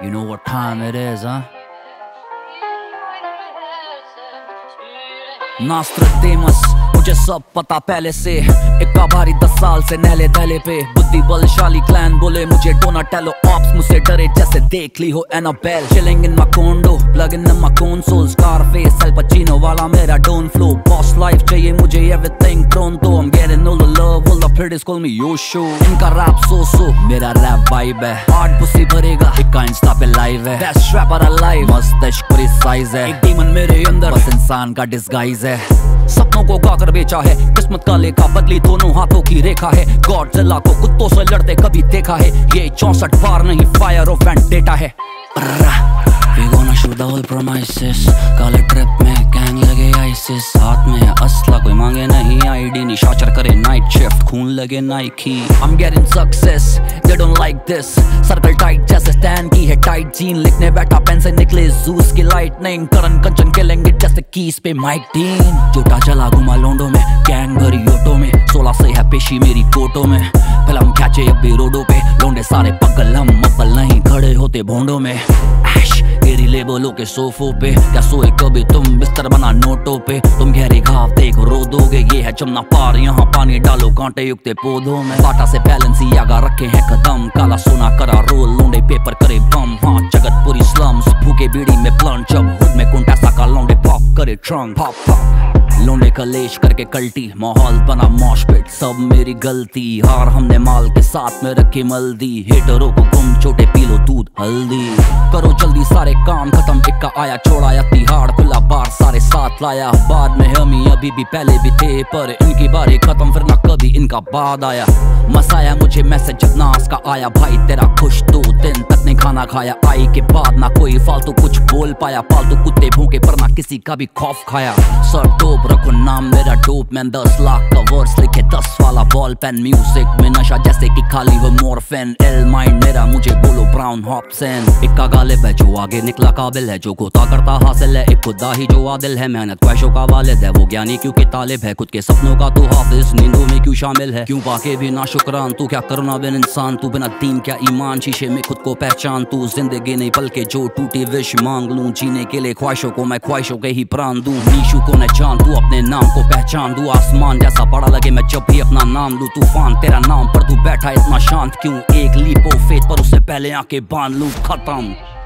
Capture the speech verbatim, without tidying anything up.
You know what time it is, huh? Nostradamus, मुझे सब पता पहले से। इक्का भारी दस साल से नहले दहले पे। बुद्धि बलशाली क्लैन बोले मुझे डोनाटेलो। ऑप्स मुझसे डरे जैसे देख ली हो Annabelle. Chilling in my condo, plugging in my console। Scarface, Al Pacino वाला मेरा don't flow। Boss life चाहिए मुझे everything pronto। I'm getting all the love, all the pretties call me Yosho। इनका rap so so, मेरा rap vibe है। Hard pussy भरेगा, इक्का Insta पे live है। Best rapper alive, मस्तिष्क पूरी size है। एक demon मेरे अंदर, बस इंसान का disguise है। सपनों को गाकर बेचा है, किस्मत का लेखा बदली दोनों हाथों की रेखा है। गॉडजिला को कुत्तों से लड़ते कभी देखा है, ये चौसठ बार नहीं फायर ऑफ वेंडेटा है। We gonna shoot the whole premises, काले ट्रिप में गैंग लगे आइसिस। हाथ में है असला, कोई मांगे नहीं आईडी। निशाचर करे नाइट शिफ्ट, खून लगे Nike. I'm getting success, they don't like this। Circle tight जैसे स्टैन की है टाइट जीन। लिखने बैठा पेन से निकले जूस की लाइटनिंग। करण कंचन के लेंगे जैसे कीस पे माइक डीन। जोटा चला घुमा लोंडो में, गैंग भरी ऑटो में। सोलह से है पेशी मेरी कोटो में। फिल्म कैचे अब भी रोडो पे, लोंडे सारे पगल हम मपल नहीं खड़े होते भोंडो में। तेरी लेबलों के सोफों पे, क्या सोए कभी तुम बिस्तर बना नोटों पे। तुम गहरे घाव देख रो दोगे, ये है जमुना पार यहाँ पानी डालो कांटे युक्त पौधों में। बाटा से बैलेंसियागा रखे हैं कदम, काला सोना करा रोल लोंडे पेपर करे बम। हाँ जगत पूरी स्लम्स, भूखे बीड़ी में प्लंट। जब हुड में कुंटा सा का लोंडे पॉप करे ट्रंक पॉप पॉप। लोंडे कलेश करके कल्टी, माहौल बना मॉशपिट। सब मेरी गलती, हार हमने माल के साथ में रखी मल्दी। हेटरों को गुम छोटे पी लो दूध हल्दी। करो जल्दी सारे काम खत्म, इक्का आया छोड़ाया तिहाड़। खुला बार सारे साथ लाया, बाद में हम ही अभी भी पहले भी थे। पर इनकी बारी खत्म, फिर ना कभी इनका बाद आया। मसाया मुझे मैसेज जब नास का आया, भाई तेरा खुश दो दिन तक नहीं खाना खाया। आई के बाद ना कोई फालतू कुछ बोल पाया। पालतू कुत्ते भूखे पर ना किसी का भी खौफ खाया। सर डोप रखो नाम मेरा डोप मैन। दस लाख का वर्स लिखे दस वाला बॉल पेन। म्यूजिक में नशा जैसे कि खाली हो मोरफिन। एल माइंड मेरा मुझे बोलो ब्राउन हॉप्सन। इक्का गालिब है जो आगे निकला काबिल है। जो गोता करता हासिल है, एक खुदा ही जो आदिल है। मेहनत ख्वाहिशों का वालिद है, वो ज्ञानी क्योंकि तालिब है। खुद के सपनों का तू हाफिज, नींदों में क्यों शामिल है। क्यों पाके भी ना शुक्रान, तू क्या करना बिन इंसान। तू बिना दीन क्या ईमान, शीशे में खुद को पहचान। तू जिंदगी नहीं पल के जो टूटी विश मांग लूं। जीने के लिए ख्वाहिशों को मैं ख्वाहिशों के ही प्राण दूं। नीशू को न जान, तू अपने नाम को पहचान। दू आसमान जैसा बड़ा लगे मैं जब भी अपना नाम लूं। तूफान तेरा नाम पर तू बैठा इतना शांत क्यों। एक लीप ऑफ फेथ पर उससे पहले आंखें बांध लूं। खत्म।